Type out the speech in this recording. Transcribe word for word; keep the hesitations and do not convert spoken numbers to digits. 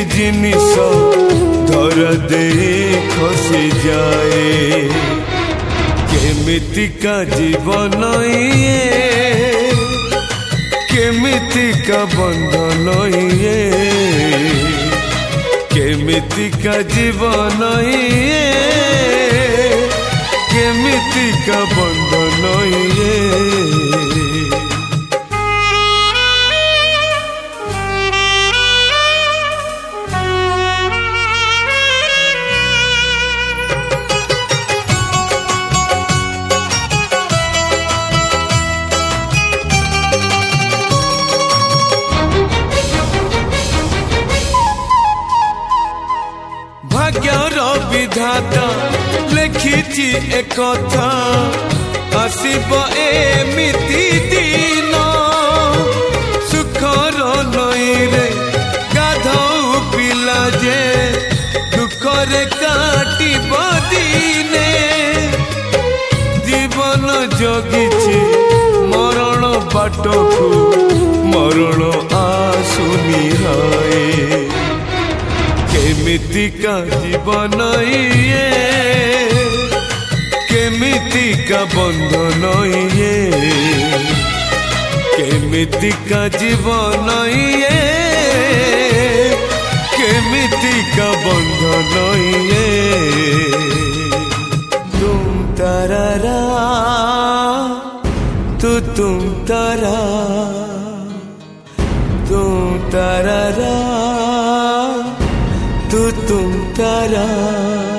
जिनिस धरा दे खसी जाए केमितिका जीवन ये केमितिका बंधन ये केमितिका जीवन ये केमितिका बंधन ये भाग्यर विधाता लिखिछि एक कथा आसिब एमिति दिन सुखर नई रे गाधौ पिला जे दुखरे काटिब दिने जीवन जगिछि मरण बाटकु मरण आसुनी हाय केमितिका जीवन ये केमितिका बंधन ये केमितिका जीवन ये केमितिका बंधन ये तुम तारा तू तुम तारा तुम तारा तू तुम तारा।